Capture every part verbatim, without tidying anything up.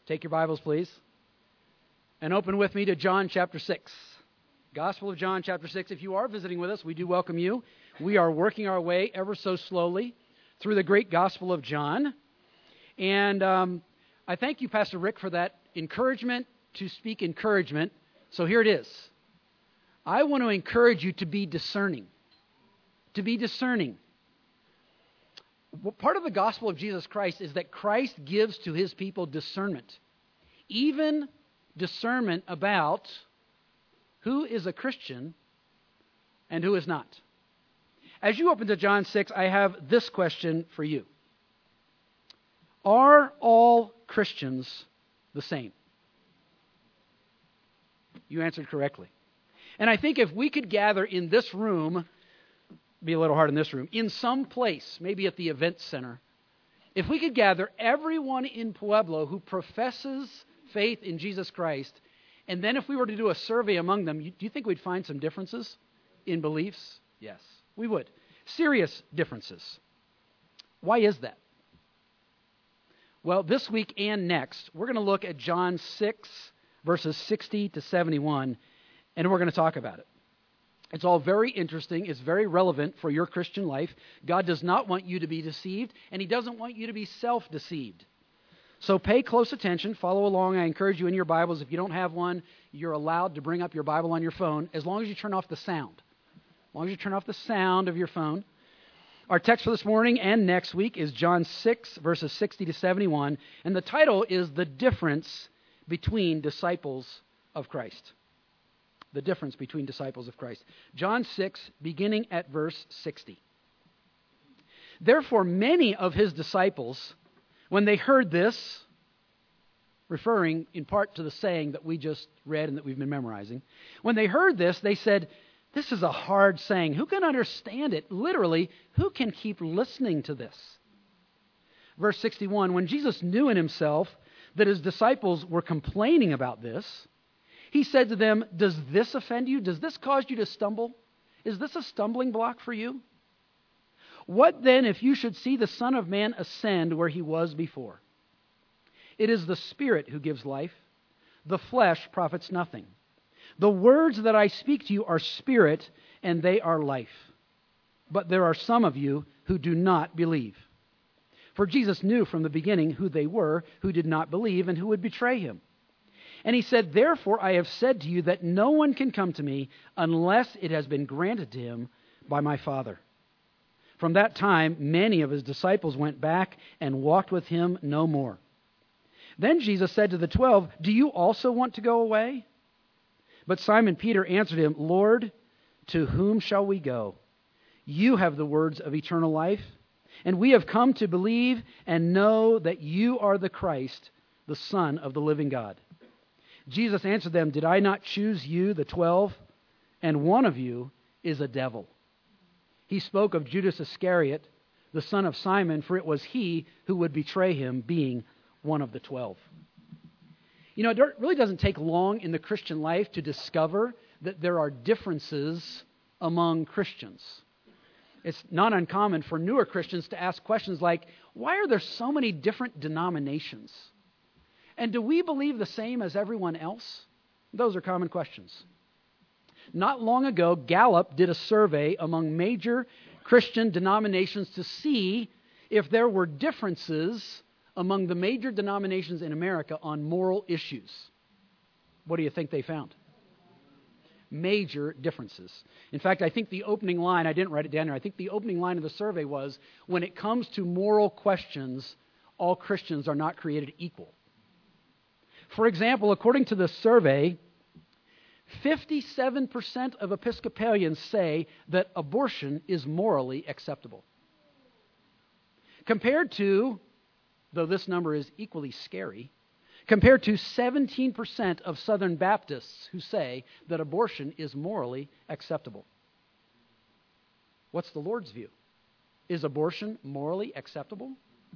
Take your Bibles, please, and open with me to John chapter six. Gospel of John chapter six. If you are visiting with us, we do welcome you. We are working our way ever so slowly through the great Gospel of John. And um, I thank you, Pastor Rick, for that encouragement to speak encouragement. So here it is. I want to encourage you to be discerning. To be discerning. Well, part of the gospel of Jesus Christ is that Christ gives to his people discernment. Even discernment about who is a Christian and who is not. As you open to John six, I have this question for you. Are all Christians the same? You answered correctly. And I think if we could gather in this room, be a little hard in this room, in some place, maybe at the event center, if we could gather everyone in Pueblo who professes faith in Jesus Christ, and then if we were to do a survey among them, you, do you think we'd find some differences in beliefs? Yes, we would. Serious differences. Why is that? Well, this week and next, we're going to look at John six, verses sixty to seventy-one, and we're going to talk about it. It's all very interesting. It's very relevant for your Christian life. God does not want you to be deceived, and he doesn't want you to be self-deceived. So pay close attention. Follow along. I encourage you in your Bibles. If you don't have one, you're allowed to bring up your Bible on your phone as long as you turn off the sound. As long as you turn off the sound of your phone. Our text for this morning and next week is John six, verses sixty to seventy-one, and the title is The Difference Between Disciples of Christ. The difference between disciples of Christ. John six, beginning at verse sixty. Therefore, many of his disciples, when they heard this, referring in part to the saying that we just read and that we've been memorizing, when they heard this, they said, "This is a hard saying. Who can understand it?" Literally, who can keep listening to this? Verse sixty-one, when Jesus knew in himself that his disciples were complaining about this, he said to them, "Does this offend you? Does this cause you to stumble? Is this a stumbling block for you? What then if you should see the Son of Man ascend where he was before? It is the Spirit who gives life. The flesh profits nothing. The words that I speak to you are spirit, and they are life. But there are some of you who do not believe." For Jesus knew from the beginning who they were who did not believe and who would betray him. And he said, "Therefore I have said to you that no one can come to me unless it has been granted to him by my Father." From that time, many of his disciples went back and walked with him no more. Then Jesus said to the twelve, "Do you also want to go away?" But Simon Peter answered him, "Lord, to whom shall we go? You have the words of eternal life, and we have come to believe and know that you are the Christ, the Son of the living God." Jesus answered them, "Did I not choose you, the twelve, and one of you is a devil?" He spoke of Judas Iscariot, the son of Simon, for it was he who would betray him, being one of the twelve. You know, it really doesn't take long in the Christian life to discover that there are differences among Christians. It's not uncommon for newer Christians to ask questions like, why are there so many different denominations? And do we believe the same as everyone else? Those are common questions. Not long ago, Gallup did a survey among major Christian denominations to see if there were differences among the major denominations in America on moral issues. What do you think they found? Major differences. In fact, I think the opening line, I didn't write it down here, I think the opening line of the survey was, when it comes to moral questions, all Christians are not created equal. For example, according to the survey, fifty-seven percent of Episcopalians say that abortion is morally acceptable. Compared to, though this number is equally scary, compared to seventeen percent of Southern Baptists who say that abortion is morally acceptable. What's the Lord's view? Is abortion morally acceptable?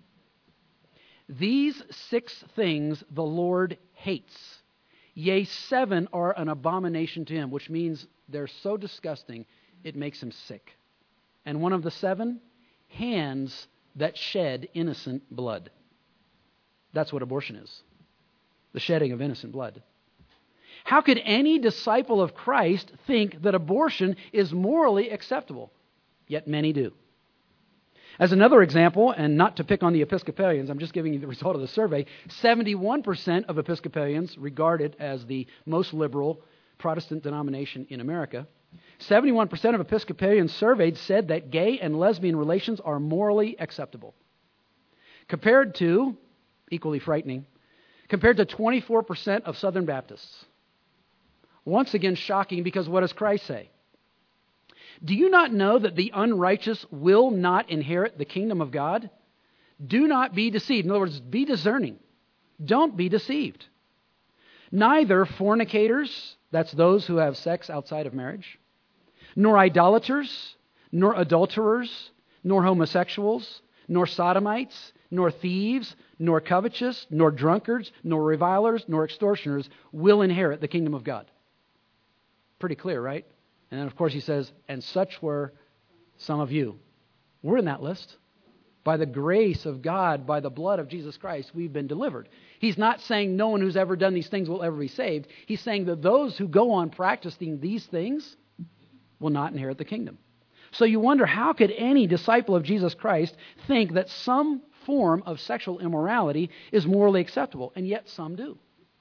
These six things the Lord hates. Yea, seven are an abomination to him, which means they're so disgusting it makes him sick. And one of the seven, hands that shed innocent blood. That's what abortion is. the shedding of innocent blood. How could any disciple of Christ think that abortion is morally acceptable? Yet many do. As another example, and not to pick on the Episcopalians, I'm just giving you the result of the survey, seventy-one percent of Episcopalians regard it as the most liberal Protestant denomination in America. seventy-one percent of Episcopalians surveyed said that gay and lesbian relations are morally acceptable. Compared to, equally frightening, compared to twenty-four percent of Southern Baptists. Once again, shocking, because what does Christ say? Do you not know that the unrighteous will not inherit the kingdom of God? Do not be deceived. In other words, be discerning. Don't be deceived. Neither fornicators, that's those who have sex outside of marriage, nor idolaters, nor adulterers, nor homosexuals, nor sodomites, nor thieves, nor covetous, nor drunkards, nor revilers, nor extortioners will inherit the kingdom of God. Pretty clear, right? And then, of course, he says, and such were some of you. We're in that list. By the grace of God, by the blood of Jesus Christ, we've been delivered. He's not saying no one who's ever done these things will ever be saved. He's saying that those who go on practicing these things will not inherit the kingdom. So you wonder, how could any disciple of Jesus Christ think that some form of sexual immorality is morally acceptable? And yet some do.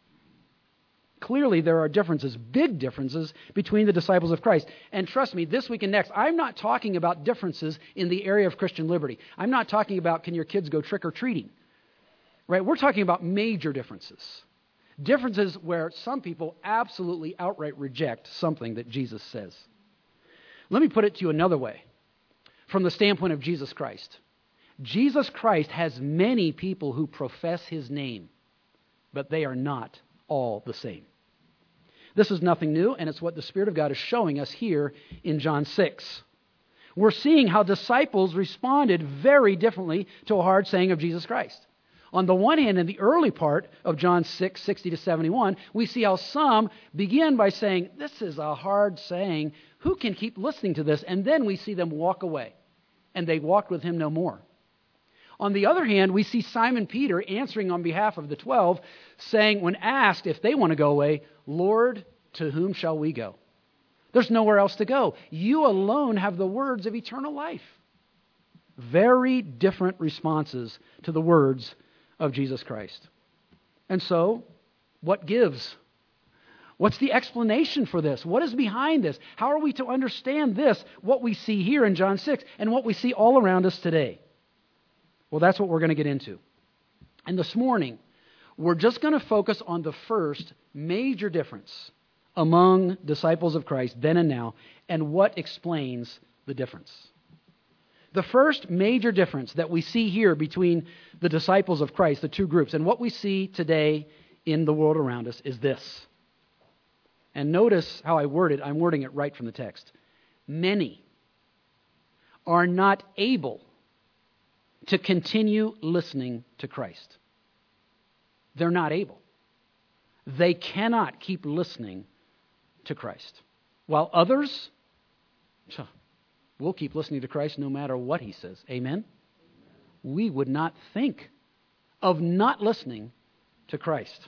Clearly, there are differences, big differences, between the disciples of Christ. And trust me, this week and next, I'm not talking about differences in the area of Christian liberty. I'm not talking about, can your kids go trick-or-treating? Right? We're talking about major differences. Differences where some people absolutely outright reject something that Jesus says. Let me put it to you another way. From the standpoint of Jesus Christ. Jesus Christ has many people who profess His name, but they are not all the same. This is nothing new, and it's what the Spirit of God is showing us here in John six. We're seeing how disciples responded very differently to a hard saying of Jesus Christ. On the one hand, in the early part of John six, sixty to seventy-one, we see how some begin by saying, this is a hard saying. Who can keep listening to this? And then we see them walk away, and they walked with Him no more. On the other hand, we see Simon Peter answering on behalf of the twelve, saying, when asked if they want to go away, Lord, to whom shall we go? There's nowhere else to go. You alone have the words of eternal life. Very different responses to the words of Jesus Christ. And so, what gives? What's the explanation for this? What is behind this? How are we to understand this, what we see here in John six, and what we see all around us today? Well, that's what we're going to get into. And this morning, we're just going to focus on the first major difference among disciples of Christ then and now, and what explains the difference. The first major difference that we see here between the disciples of Christ, the two groups, and what we see today in the world around us is this. And notice how I word it. I'm wording it right from the text. Many are not able to continue listening to Christ. They're not able. They cannot keep listening to Christ. While others, we'll keep listening to Christ no matter what He says. Amen? We would not think of not listening to Christ.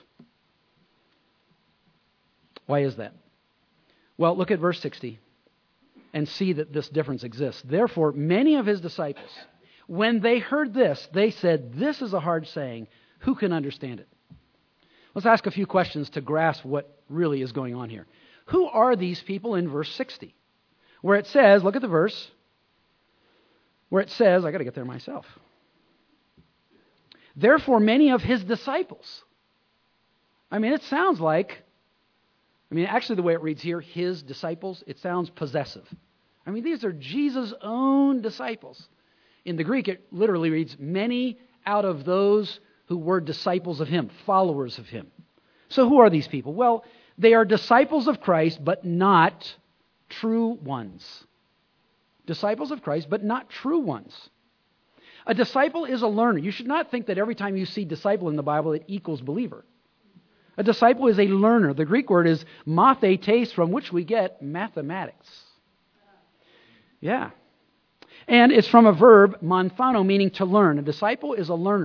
Why is that? Well, look at verse sixty and see that this difference exists. Therefore, many of His disciples, when they heard this, they said, this is a hard saying. Who can understand it? Let's ask a few questions to grasp what really is going on here. Who are these people in verse sixty? Where it says, look at the verse, where it says, I got to get there myself. Therefore, many of His disciples. I mean, it sounds like, I mean, actually the way it reads here, His disciples, it sounds possessive. I mean, these are Jesus' own disciples. In the Greek, it literally reads, many out of those who were disciples of Him, followers of Him. So who are these people? Well, they are disciples of Christ, but not true ones. Disciples of Christ, but not true ones. A disciple is a learner. You should not think that every time you see disciple in the Bible, it equals believer. A disciple is a learner. The Greek word is mathetes, from which we get mathematics. Yeah. And it's from a verb, manthano, meaning to learn. A disciple is a learner.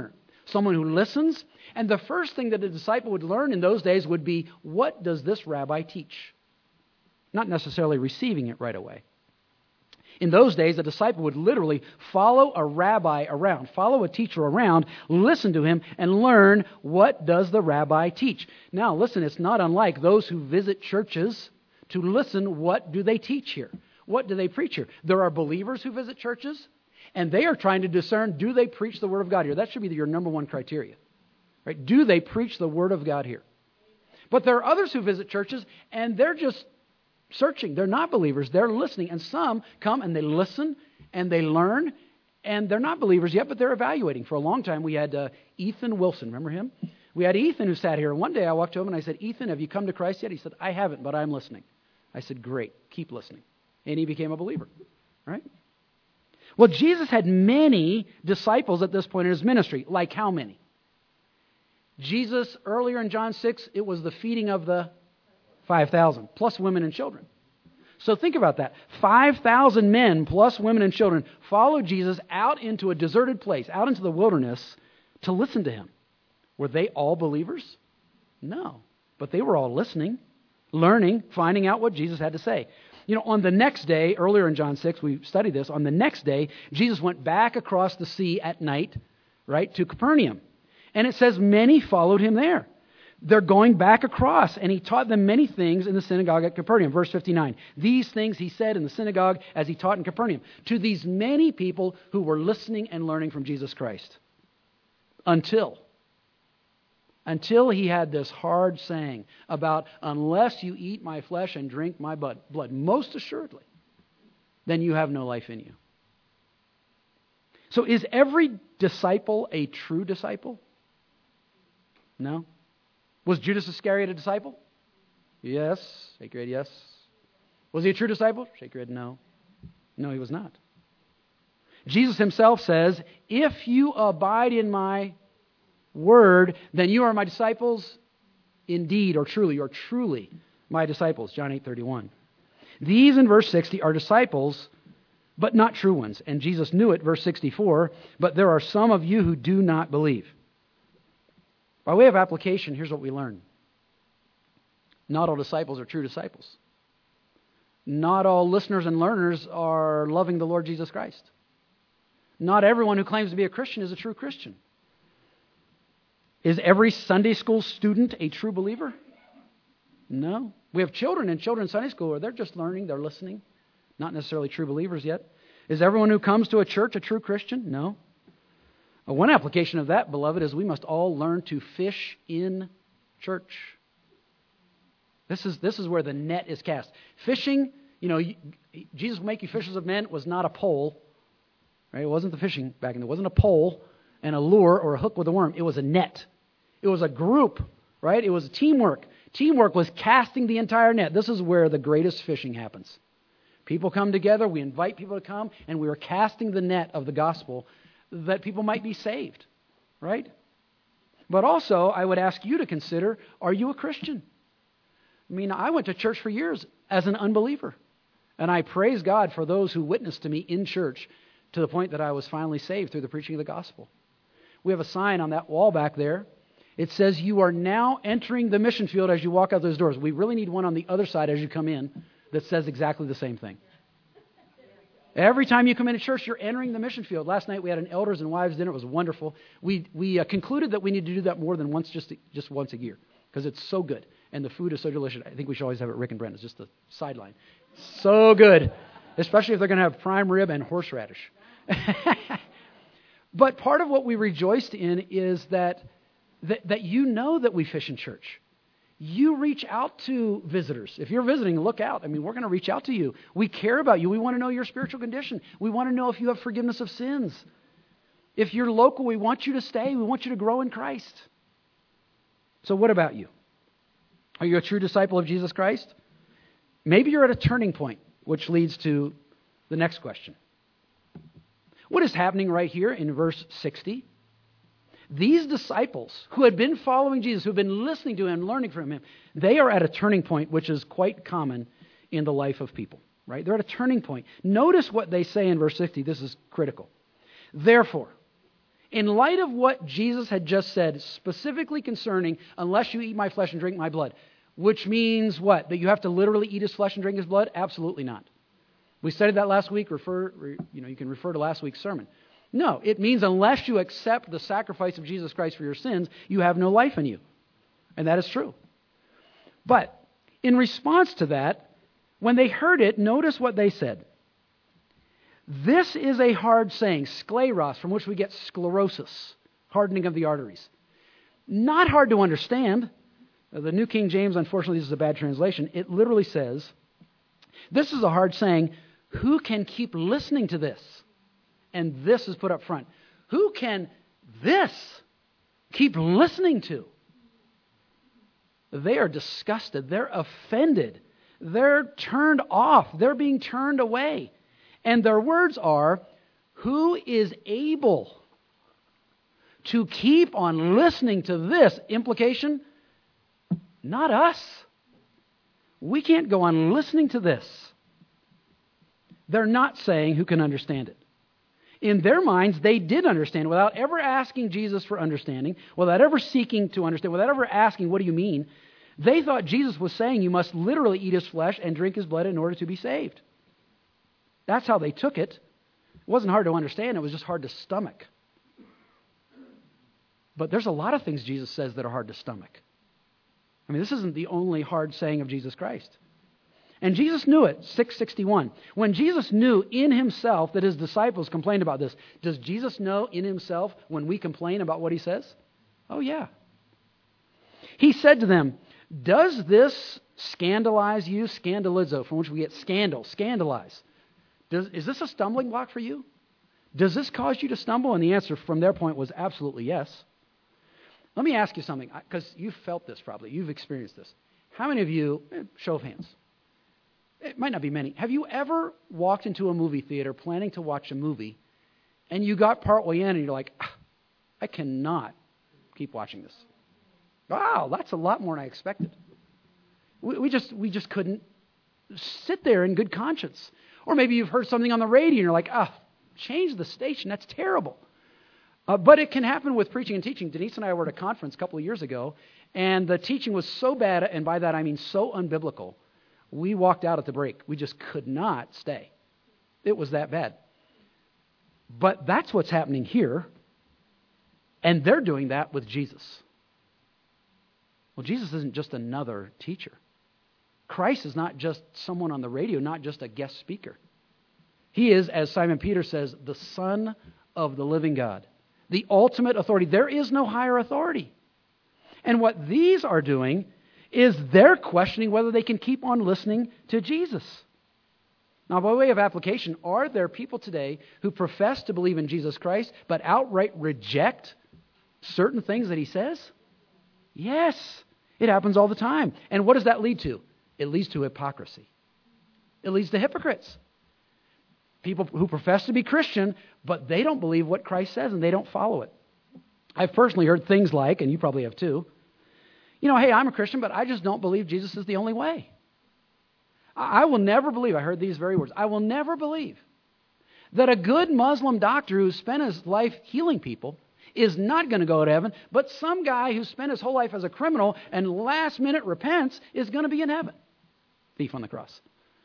someone who listens. And the first thing that a disciple would learn in those days would be, what does this rabbi teach? Not necessarily receiving it right away. In those days, a disciple would literally follow a rabbi around, follow a teacher around, listen to him, and learn, what does the rabbi teach? Now, listen, it's not unlike those who visit churches to listen, what do they teach here? What do they preach here? There are believers who visit churches, and they are trying to discern, do they preach the Word of God here? That should be your number one criteria. Right? Do they preach the Word of God here? But there are others who visit churches, and they're just searching. They're not believers. They're listening. And some come and they listen and they learn, and they're not believers yet, but they're evaluating. For a long time, we had uh, Ethan Wilson. Remember him? We had Ethan who sat here. And one day I walked to him and I said, Ethan, have you come to Christ yet? He said, I haven't, but I'm listening. I said, great. Keep listening. And he became a believer. Right? Well, Jesus had many disciples at this point in his ministry. Like how many? Jesus, earlier in John six, it was the feeding of the five thousand, plus women and children. So think about that. five thousand men plus women and children followed Jesus out into a deserted place, out into the wilderness to listen to him. Were they all believers? No. But they were all listening, learning, finding out what Jesus had to say. You know, on the next day, earlier in John six, we studied this, on the next day, Jesus went back across the sea at night, right, to Capernaum. And it says many followed him there. They're going back across, and he taught them many things in the synagogue at Capernaum. Verse fifty-nine, these things he said in the synagogue as he taught in Capernaum to these many people who were listening and learning from Jesus Christ. Until, until he had this hard saying about, unless you eat my flesh and drink my blood, blood, most assuredly, then you have no life in you. So is every disciple a true disciple? No. Was Judas Iscariot a disciple? Yes. Shake your head, yes. Was he a true disciple? Shake your head, no. No, he was not. Jesus himself says, if you abide in my word, then you are my disciples indeed, or truly. You're truly my disciples. John eight thirty-one. These, in verse sixty, are disciples, but not true ones. And Jesus knew it, verse sixty-four, but there are some of you who do not believe. By way of application, here's what we learn. Not all disciples are true disciples. Not all listeners and learners are loving the Lord Jesus Christ. Not everyone who claims to be a Christian is a true Christian. Is every Sunday school student a true believer? No. We have children in children's Sunday school where they're just learning, they're listening. Not necessarily true believers yet. Is everyone who comes to a church a true Christian? No. One application of that, beloved, is we must all learn to fish in church. This is this is where the net is cast. Fishing, you know, Jesus will make you fishers of men was not a pole. Right? It wasn't the fishing back in there. It wasn't a pole and a lure or a hook with a worm. It was a net. It was a group, right? It was a teamwork. Teamwork was casting the entire net. This is where the greatest fishing happens. People come together, we invite people to come, and we are casting the net of the gospel that people might be saved, right? But also, I would ask you to consider, are you a Christian? I mean, I went to church for years as an unbeliever, and I praise God for those who witnessed to me in church to the point that I was finally saved through the preaching of the gospel. We have a sign on that wall back there. It says, you are now entering the mission field as you walk out those doors. We really need one on the other side as you come in that says exactly the same thing. Every time you come into church, you're entering the mission field. Last night we had an elders and wives dinner. It was wonderful. We we uh, concluded that we need to do that more than once, just just once a year, because it's so good and the food is so delicious. I think we should always have it. Rick and Brent. It's just a sideline. So good, especially if they're going to have prime rib and horseradish. But part of what we rejoiced in is that, that that you know that we fish in church. You reach out to visitors. If you're visiting, look out. I mean, we're going to reach out to you. We care about you. We want to know your spiritual condition. We want to know if you have forgiveness of sins. If you're local, we want you to stay. We want you to grow in Christ. So what about you? Are you a true disciple of Jesus Christ? Maybe you're at a turning point, which leads to the next question. What is happening right here in verse sixty? These disciples who had been following Jesus, who had been listening to him, learning from him, they are at a turning point, which is quite common in the life of people, right? They're at a turning point. Notice what they say in verse sixty. This is critical. Therefore, In light of what Jesus had just said, specifically concerning, unless you eat my flesh and drink my blood, which means what? That you have to literally eat his flesh and drink his blood? Absolutely not. We studied that last week. Refer, you know, you can refer to last week's sermon. No, it means unless you accept the sacrifice of Jesus Christ for your sins, you have no life in you. And that is true. But in response to that, when they heard it, notice what they said. This is a hard saying, scleros, from which we get sclerosis, hardening of the arteries. Not hard to understand. The New King James, unfortunately, this is a bad translation. It literally says, this is a hard saying, who can keep listening to this? And this is put up front. Who can this keep listening to? They are disgusted. They're offended. They're turned off. They're being turned away. And their words are, who is able to keep on listening to this? Implication, not us. We can't go on listening to this. They're not saying who can understand it. In their minds, they did understand without ever asking Jesus for understanding, without ever seeking to understand, without ever asking, what do you mean? They thought Jesus was saying you must literally eat his flesh and drink his blood in order to be saved. That's how they took it. It wasn't hard to understand. It was just hard to stomach. But there's a lot of things Jesus says that are hard to stomach. I mean, this isn't the only hard saying of Jesus Christ. And Jesus knew it, six sixty-one. When Jesus knew in himself that his disciples complained about this, does Jesus know in himself when we complain about what he says? Oh, yeah. He said to them, does this scandalize you? Scandalizo, from which we get scandal, scandalize. Does, is this a stumbling block for you? Does this cause you to stumble? And the answer from their point was absolutely yes. Let me ask you something, because you've felt this probably. You've experienced this. How many of you, show of hands, it might not be many, have you ever walked into a movie theater planning to watch a movie, and you got partway in and you're like, ah, I cannot keep watching this. Wow, that's a lot more than I expected. We, we just we just couldn't sit there in good conscience. Or maybe you've heard something on the radio and you're like, ah, oh, change the station. That's terrible. Uh, but it can happen with preaching and teaching. Denise and I were at a conference a couple of years ago, and the teaching was so bad, and by that I mean so unbiblical, we walked out at the break. We just could not stay. It was that bad. But that's what's happening here, and they're doing that with Jesus. Well, Jesus isn't just another teacher. Christ is not just someone on the radio, not just a guest speaker. He is, as Simon Peter says, the Son of the living God, the ultimate authority. There is no higher authority. And what these are doing is they're questioning whether they can keep on listening to Jesus. Now, by way of application, are there people today who profess to believe in Jesus Christ but outright reject certain things that he says? Yes, it happens all the time. And what does that lead to? It leads to hypocrisy. It leads to hypocrites. People who profess to be Christian, but they don't believe what Christ says and they don't follow it. I've personally heard things like, and you probably have too, you know, hey, I'm a Christian, but I just don't believe Jesus is the only way. I will never believe, I heard these very words, I will never believe that a good Muslim doctor who spent his life healing people is not going to go to heaven, but some guy who spent his whole life as a criminal and last minute repents is going to be in heaven. Thief on the cross.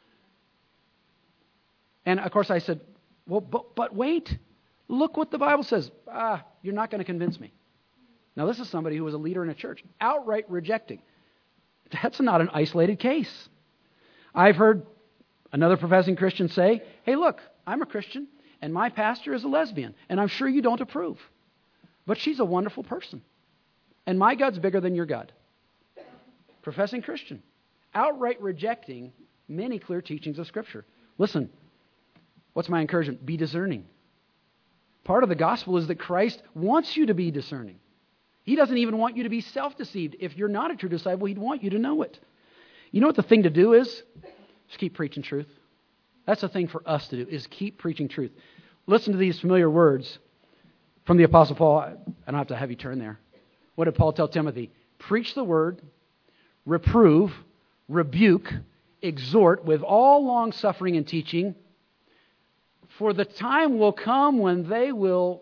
And of course I said, well, but, but wait, look what the Bible says. Ah, you're not going to convince me. Now this is somebody who was a leader in a church, outright rejecting. That's not an isolated case. I've heard another professing Christian say, hey, look, I'm a Christian and my pastor is a lesbian, and I'm sure you don't approve. But she's a wonderful person. And my God's bigger than your God. Professing Christian. Outright rejecting many clear teachings of Scripture. Listen, what's my encouragement? Be discerning. Part of the gospel is that Christ wants you to be discerning. He doesn't even want you to be self-deceived. If you're not a true disciple, he'd want you to know it. You know what the thing to do is? Just keep preaching truth. That's the thing for us to do, is keep preaching truth. Listen to these familiar words from the Apostle Paul. I don't have to have you turn there. What did Paul tell Timothy? Preach the word, reprove, rebuke, exhort with all long suffering and teaching, for the time will come when they will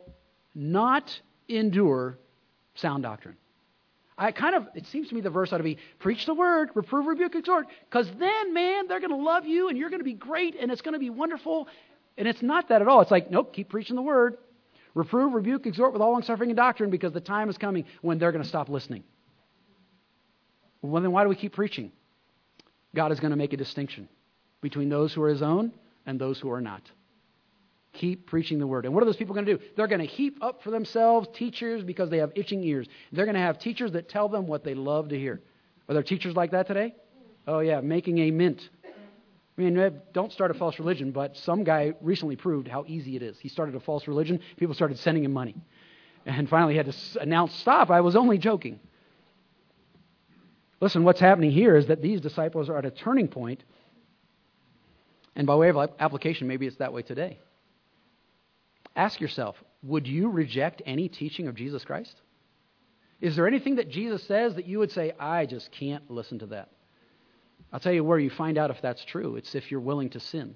not endure sound doctrine. I kind of, it seems to me the verse ought to be, preach the word, reprove, rebuke, exhort, because then, man, they're going to love you and you're going to be great and it's going to be wonderful. And it's not that at all. It's like, nope, keep preaching the word. Reprove, rebuke, exhort with all long-suffering and doctrine, because the time is coming when they're going to stop listening. Well, then why do we keep preaching? God is going to make a distinction between those who are His own and those who are not. Keep preaching the word. And what are those people going to do? They're going to heap up for themselves teachers because they have itching ears. They're going to have teachers that tell them what they love to hear. Are there teachers like that today? Oh, yeah, making a mint. I mean, don't start a false religion, but some guy recently proved how easy it is. He started a false religion. People started sending him money. And finally he had to announce, stop, I was only joking. Listen, what's happening here is that these disciples are at a turning point. And by way of application, maybe it's that way today. Ask yourself, would you reject any teaching of Jesus Christ? Is there anything that Jesus says that you would say, I just can't listen to that? I'll tell you where you find out if that's true. It's if you're willing to sin.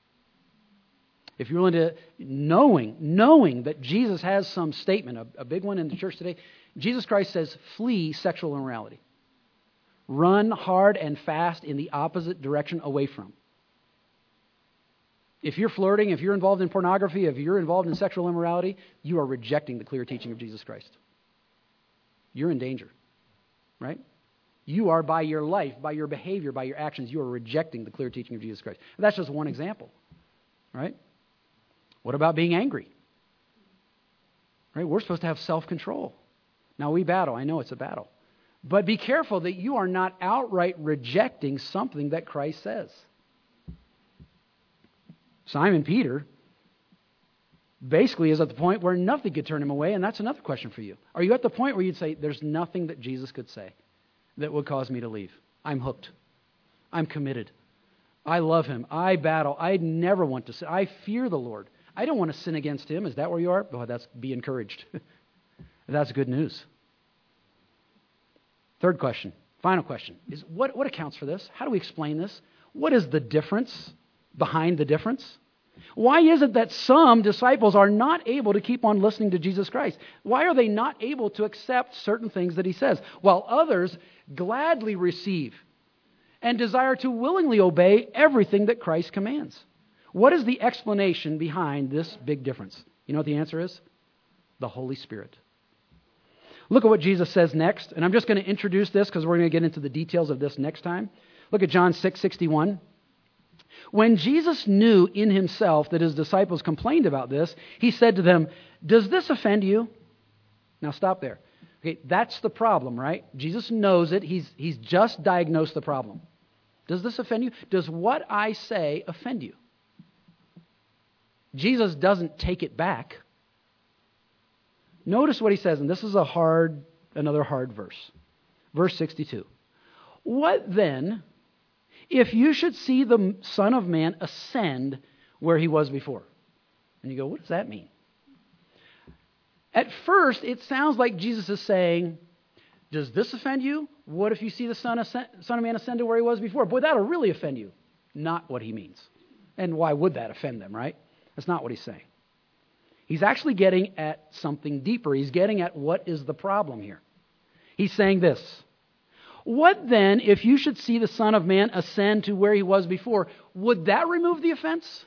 If you're willing to, knowing, knowing that Jesus has some statement, a, a big one in the church today, Jesus Christ says, flee sexual immorality. Run hard and fast in the opposite direction away from. If you're flirting, if you're involved in pornography, if you're involved in sexual immorality, you are rejecting the clear teaching of Jesus Christ. You're in danger, right? You are, by your life, by your behavior, by your actions, you are rejecting the clear teaching of Jesus Christ. And that's just one example, right? What about being angry? Right? We're supposed to have self-control. Now, we battle. I know it's a battle. But be careful that you are not outright rejecting something that Christ says. Simon Peter basically is at the point where nothing could turn him away, and that's another question for you. Are you at the point where you'd say, there's nothing that Jesus could say that would cause me to leave? I'm hooked. I'm committed. I love Him. I battle. I never want to sin. I fear the Lord. I don't want to sin against Him. Is that where you are? Well, that's be encouraged. That's good news. Third question, final question, is what, what accounts for this? How do we explain this? What is the difference behind the difference? Why is it that some disciples are not able to keep on listening to Jesus Christ? Why are they not able to accept certain things that He says, while others gladly receive and desire to willingly obey everything that Christ commands? What is the explanation behind this big difference? You know what the answer is? The Holy Spirit. Look at what Jesus says next, and I'm just going to introduce this because we're going to get into the details of this next time. Look at John six sixty-one. When Jesus knew in Himself that His disciples complained about this, He said to them, does this offend you? Now stop there. Okay, that's the problem, right? Jesus knows it. He's, he's just diagnosed the problem. Does this offend you? Does what I say offend you? Jesus doesn't take it back. Notice what He says, and this is a hard, another hard verse. Verse sixty-two. What then if you should see the Son of Man ascend where He was before? And you go, what does that mean? At first, it sounds like Jesus is saying, does this offend you? What if you see the Son of, Son of Man ascend to where He was before? Boy, that'll really offend you. Not what He means. And why would that offend them, right? That's not what He's saying. He's actually getting at something deeper. He's getting at what is the problem here. He's saying this. What then if you should see the Son of Man ascend to where He was before? Would that remove the offense?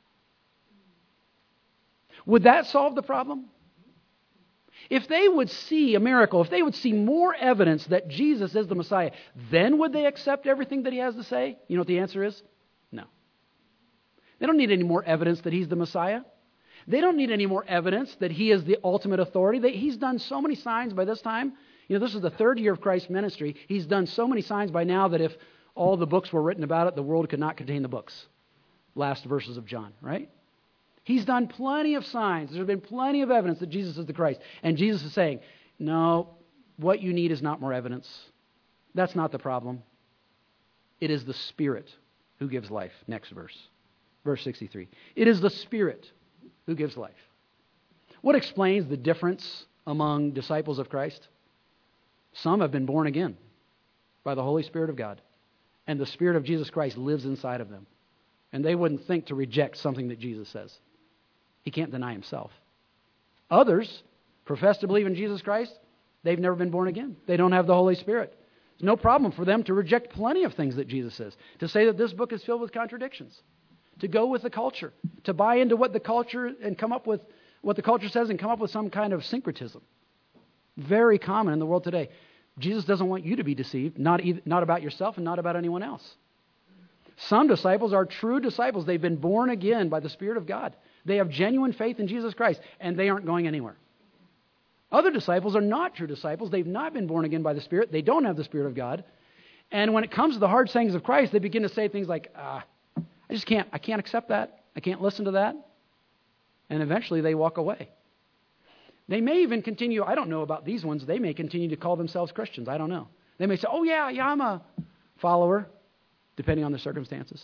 Would that solve the problem? If they would see a miracle, if they would see more evidence that Jesus is the Messiah, then would they accept everything that He has to say? You know what the answer is? No. They don't need any more evidence that He's the Messiah. They don't need any more evidence that He is the ultimate authority. They, he's done so many signs by this time. You know, this is the third year of Christ's ministry. He's done so many signs by now that if all the books were written about it, the world could not contain the books. Last verses of John, right? He's done plenty of signs. There's been plenty of evidence that Jesus is the Christ. And Jesus is saying, no, what you need is not more evidence. That's not the problem. It is the Spirit who gives life. Next verse. Verse sixty-three. It is the Spirit who gives life. What explains the difference among disciples of Christ? Some have been born again by the Holy Spirit of God, and the Spirit of Jesus Christ lives inside of them. And they wouldn't think to reject something that Jesus says. He can't deny Himself. Others profess to believe in Jesus Christ. They've never been born again. They don't have the Holy Spirit. It's no problem for them to reject plenty of things that Jesus says, to say that this book is filled with contradictions, to go with the culture, to buy into what the culture and come up with what the culture says and come up with some kind of syncretism. Very common in the world today. Jesus doesn't want you to be deceived, not, either, not about yourself and not about anyone else. Some disciples are true disciples. They've been born again by the Spirit of God. They have genuine faith in Jesus Christ, and they aren't going anywhere. Other disciples are not true disciples. They've not been born again by the Spirit. They don't have the Spirit of God. And when it comes to the hard sayings of Christ, they begin to say things like, ah, I just can't, I can't accept that. I can't listen to that. And eventually they walk away. They may even continue, I don't know about these ones, they may continue to call themselves Christians. I don't know. They may say, oh yeah, yeah, I'm a follower, depending on the circumstances.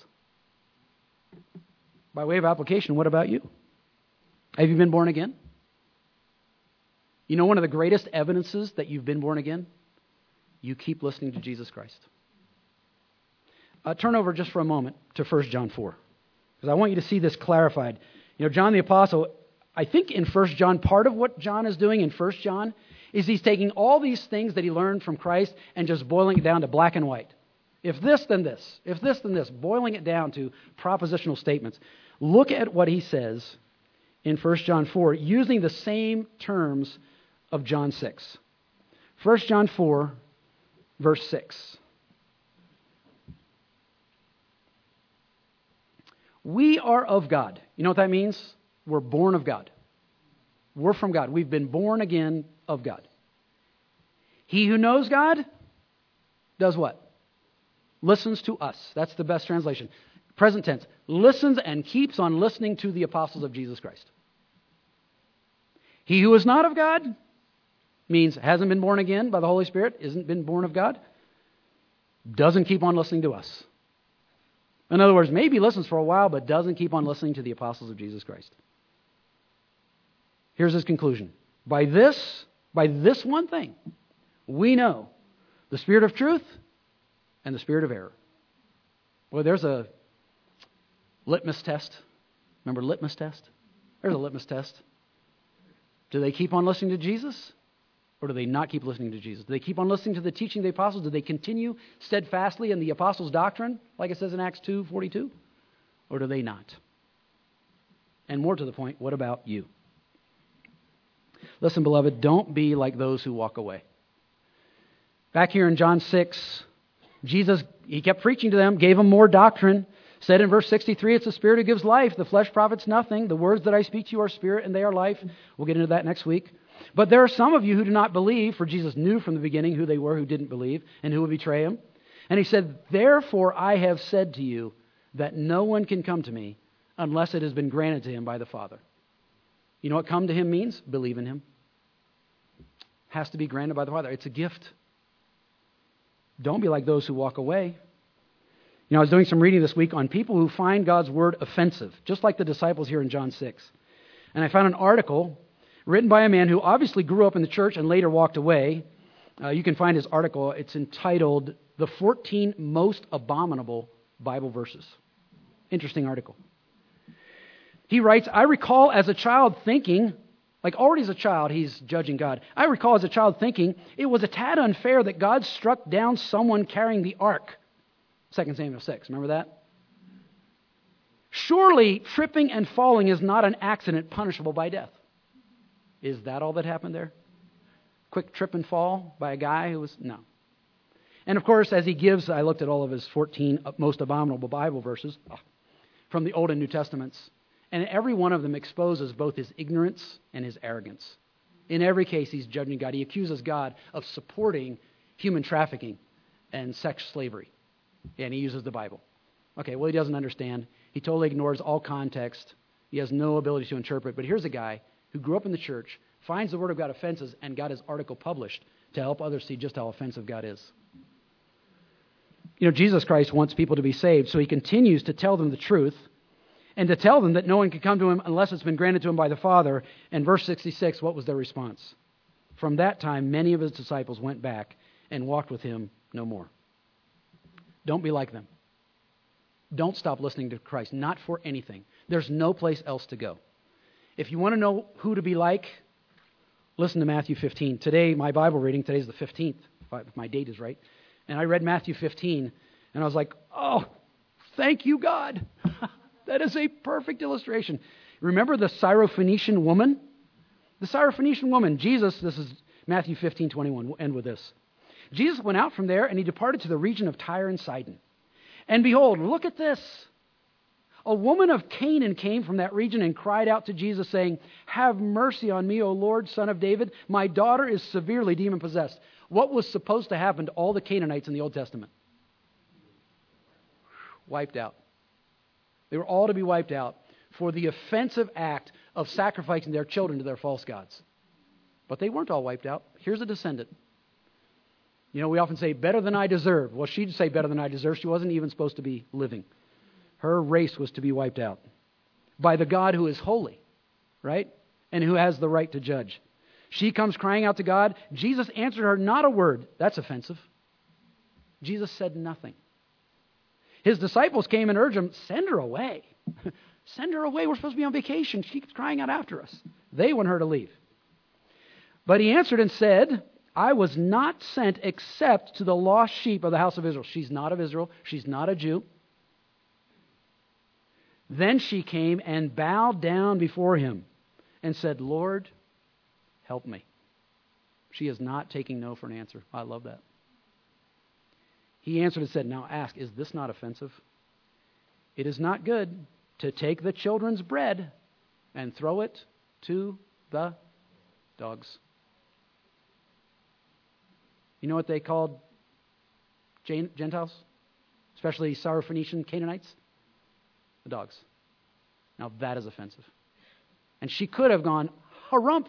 By way of application, what about you? Have you been born again? You know one of the greatest evidences that you've been born again? You keep listening to Jesus Christ. Uh, turn over just for a moment to First John four, because I want you to see this clarified. You know, John the Apostle, I think in First John, part of what John is doing in First John is he's taking all these things that he learned from Christ and just boiling it down to black and white. If this, then this. If this, then this. Boiling it down to propositional statements. Look at what he says in First John four, using the same terms of John six. First John four, verse six. We are of God. You know what that means? We're born of God. We're from God. We've been born again of God. He who knows God does what? Listens to us. That's the best translation. Present tense. Listens and keeps on listening to the apostles of Jesus Christ. He who is not of God means hasn't been born again by the Holy Spirit, isn't been born of God, doesn't keep on listening to us. In other words, maybe listens for a while, but doesn't keep on listening to the apostles of Jesus Christ. Here's his conclusion. By this, by this one thing, we know the spirit of truth and the spirit of error. Well, there's a litmus test. Remember litmus test? There's a litmus test. Do they keep on listening to Jesus? Or do they not keep listening to Jesus? Do they keep on listening to the teaching of the apostles? Do they continue steadfastly in the apostles' doctrine, like it says in Acts two forty-two? Or do they not? And more to the point, what about you? Listen, beloved, don't be like those who walk away. Back here in John six, Jesus, he kept preaching to them, gave them more doctrine. Said in verse sixty-three, it's the Spirit who gives life. The flesh profits nothing. The words that I speak to you are spirit and they are life. We'll get into that next week. But there are some of you who do not believe, for Jesus knew from the beginning who they were who didn't believe and who would betray him. And he said, therefore I have said to you that no one can come to me unless it has been granted to him by the Father. You know what come to him means? Believe in him. Has to be granted by the Father. It's a gift. Don't be like those who walk away. You know, I was doing some reading this week on people who find God's word offensive, just like the disciples here in John six. And I found an article written by a man who obviously grew up in the church and later walked away. Uh, you can find his article. It's entitled, The fourteen Most Abominable Bible Verses. Interesting article. He writes, I recall as a child thinking, like already as a child, he's judging God. I recall as a child thinking, it was a tad unfair that God struck down someone carrying the ark. Second Samuel six, remember that? Surely tripping and falling is not an accident punishable by death. Is that all that happened there? Quick trip and fall by a guy who was... No. And of course, as he gives, I looked at all of his fourteen most abominable Bible verses from the Old and New Testaments, and every one of them exposes both his ignorance and his arrogance. In every case, he's judging God. He accuses God of supporting human trafficking and sex slavery. And he uses the Bible. Okay, well, he doesn't understand. He totally ignores all context. He has no ability to interpret. But here's a guy who grew up in the church, finds the Word of God offensive, and got his article published to help others see just how offensive God is. You know, Jesus Christ wants people to be saved, so he continues to tell them the truth and to tell them that no one can come to him unless it's been granted to him by the Father. And verse sixty-six, what was their response? From that time, many of his disciples went back and walked with him no more. Don't be like them. Don't stop listening to Christ, not for anything. There's no place else to go. If you want to know who to be like, Listen to Matthew fifteen. Today, my Bible reading, today's the fifteenth, if my date is right. And I read Matthew fifteen, and I was like, oh, thank you, God. That is a perfect illustration. Remember the Syrophoenician woman? The Syrophoenician woman, Jesus, this is Matthew fifteen twenty-one. We'll end with this. Jesus went out from there, and he departed to the region of Tyre and Sidon. And behold, look at this. A woman of Canaan came from that region and cried out to Jesus, saying, have mercy on me, O Lord, Son of David. My daughter is severely demon-possessed. What was supposed to happen to all the Canaanites in the Old Testament? Wiped out. They were all to be wiped out for the offensive act of sacrificing their children to their false gods. But they weren't all wiped out. Here's a descendant. You know, we often say, better than I deserve. Well, she'd say better than I deserve. She wasn't even supposed to be living. Her race was to be wiped out by the God who is holy, right? And who has the right to judge. She comes crying out to God. Jesus answered her not a word. That's offensive. Jesus said nothing. His disciples came and urged him, send her away. Send her away. We're supposed to be on vacation. She keeps crying out after us. They want her to leave. But he answered and said, I was not sent except to the lost sheep of the house of Israel. She's not of Israel. She's not a Jew. Then she came and bowed down before him and said, Lord, help me. She is not taking no for an answer. I love that. He answered and said, now ask, is this not offensive? It is not good to take the children's bread and throw it to the dogs. You know what they called Gentiles? Especially Syrophoenician Canaanites? The dogs. Now that is offensive. And she could have gone, harumph.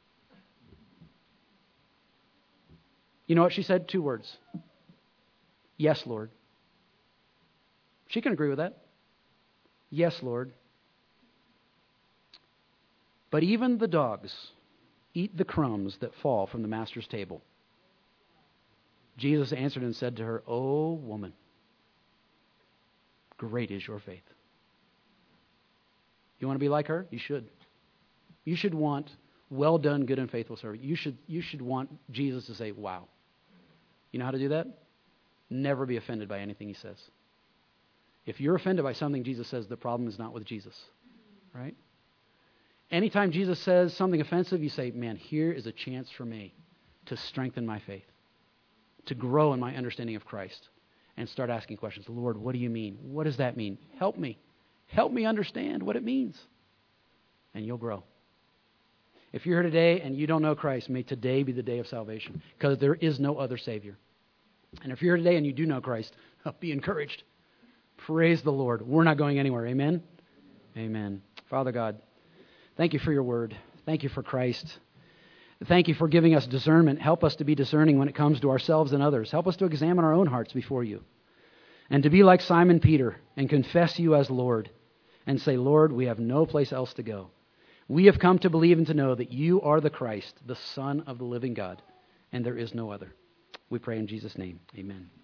You know what she said? Two words. Yes, Lord. She can agree with that. Yes, Lord. But even the dogs eat the crumbs that fall from the master's table. Jesus answered and said to her, O woman, great is your faith. You want to be like her? You should. You should want, well done, good and faithful servant. You should, you should want Jesus to say, wow. You know how to do that? Never be offended by anything he says. If you're offended by something Jesus says, the problem is not with Jesus. Right? Anytime Jesus says something offensive, you say, man, here is a chance for me to strengthen my faith, to grow in my understanding of Christ, and start asking questions. Lord, what do you mean? What does that mean? Help me. Help me understand what it means. And you'll grow. If you're here today and you don't know Christ, may today be the day of salvation, because there is no other Savior. And if you're here today and you do know Christ, be encouraged. Praise the Lord. We're not going anywhere. Amen? Amen. Father God, thank you for your word. Thank you for Christ. Thank you for giving us discernment. Help us to be discerning when it comes to ourselves and others. Help us to examine our own hearts before you. And to be like Simon Peter and confess you as Lord and say, Lord, we have no place else to go. We have come to believe and to know that you are the Christ, the Son of the living God, and there is no other. We pray in Jesus' name. Amen.